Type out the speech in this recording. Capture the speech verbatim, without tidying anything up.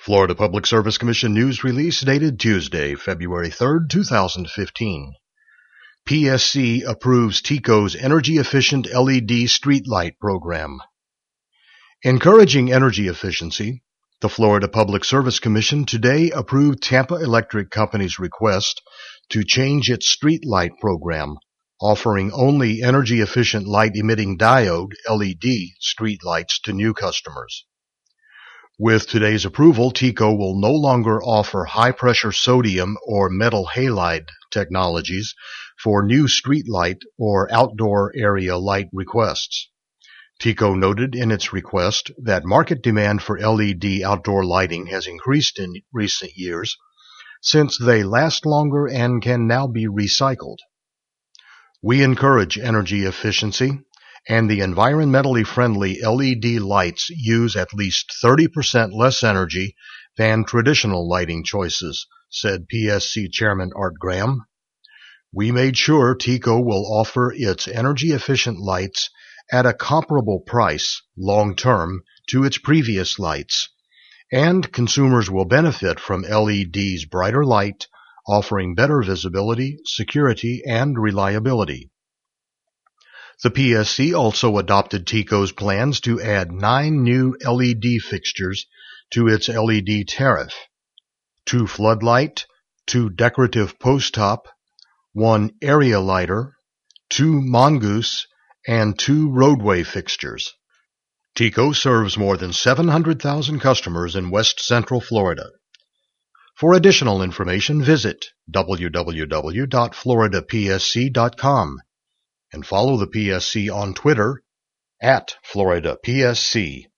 Florida Public Service Commission news release dated Tuesday, February third, two thousand fifteen. P S C approves TECO's energy-efficient L E D streetlight program. Encouraging energy efficiency, the Florida Public Service Commission today approved Tampa Electric Company's request to change its streetlight program, offering only energy-efficient light-emitting diode L E D streetlights to new customers. With today's approval, TECO will no longer offer high-pressure sodium or metal halide technologies for new streetlight or outdoor area light requests. TECO noted in its request that market demand for L E D outdoor lighting has increased in recent years since they last longer and can now be recycled. We encourage energy efficiency, and the environmentally friendly L E D lights use at least thirty percent less energy than traditional lighting choices, said P S C Chairman Art Graham. We made sure TECO will offer its energy-efficient lights at a comparable price long-term to its previous lights, and consumers will benefit from L E D's brighter light, offering better visibility, security, and reliability. The P S C also adopted TECO's plans to add nine new L E D fixtures to its L E D tariff: two floodlight, two decorative post top, one area lighter, two mongoose, and two roadway fixtures. TECO serves more than seven hundred thousand customers in West Central Florida. For additional information, visit w w w dot florida p s c dot com and follow the P S C on Twitter at Florida P S C.